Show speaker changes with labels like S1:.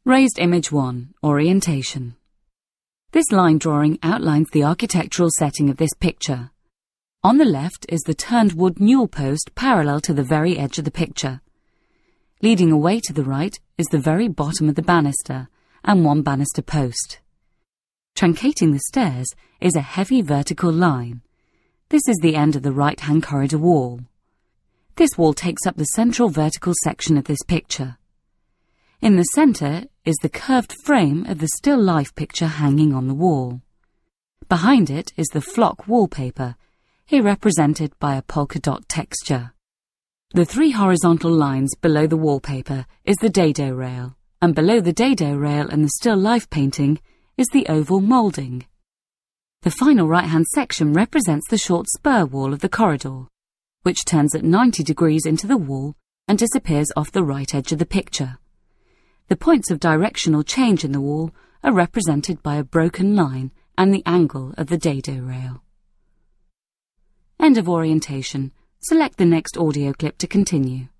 S1: Raised Image 1, Orientation. This line drawing outlines the architectural setting of this picture. On the left is the turned wood newel post parallel to the very edge of the picture. Leading away to the right is the very bottom of the banister and one banister post. Truncating the stairs is a heavy vertical line. This is the end of the right-hand corridor wall. This wall takes up the central vertical section of this picture. In the centre is the curved frame of the still life picture hanging on the wall. Behind it is the flock wallpaper, here represented by a polka dot texture. The three horizontal lines below the wallpaper is the dado rail, and below the dado rail and the still life painting is the oval moulding. The final right-hand section represents the short spur wall of the corridor, which turns at 90 degrees into the wall and disappears off the right edge of the picture. The points of directional change in the wall are represented by a broken line and the angle of the dado rail. End of orientation. Select the next audio clip to continue.